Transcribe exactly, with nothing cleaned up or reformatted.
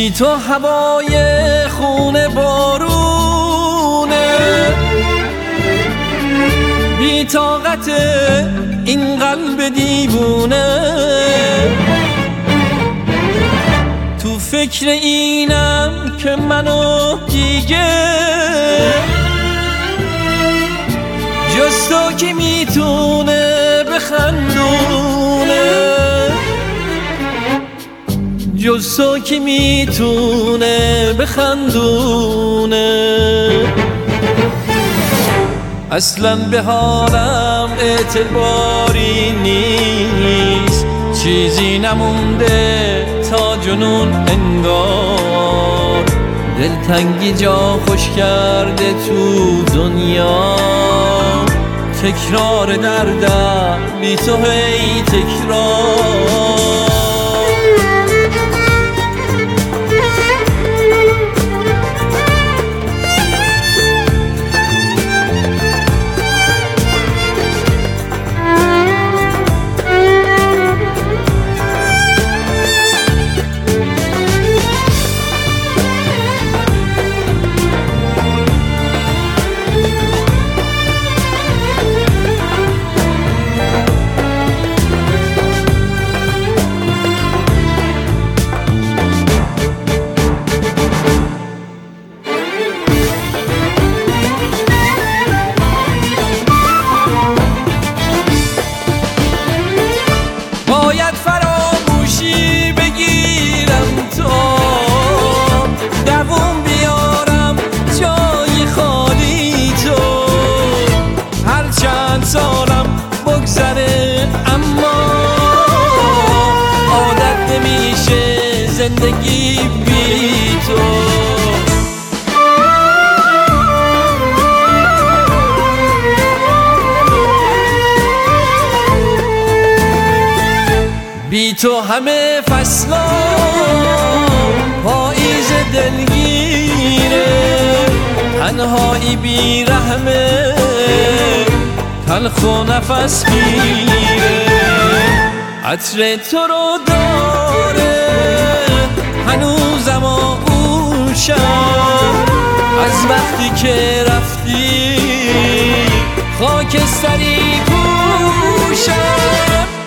بی تو هوای خون بارونه، بی طاقت این قلب دیوونه. تو فکر اینم که منو دیگه جز تو کی میتونه بخندونه، جز تو کی میتونه بخندونه. اصلا به حالم اعتباری نیست، چیزی نمونده تا جنون انگار. دلتنگی جا خوش کرده تو دنیا، تکرار دردم بی تو هی تکرار. باید فراموشی بگیرم تا دووم بیارم جای خالی تو. هر چند سالم بگذره اما عادت نمیشه زندگی بی تو. بی تو همه فصلا پاییز دلگیره، تنهایی بی رحمه تلخ و نفس گیره. عطر تو رو داره هنوزم آغوشم، از وقتی که رفتی خاکستری پوشم.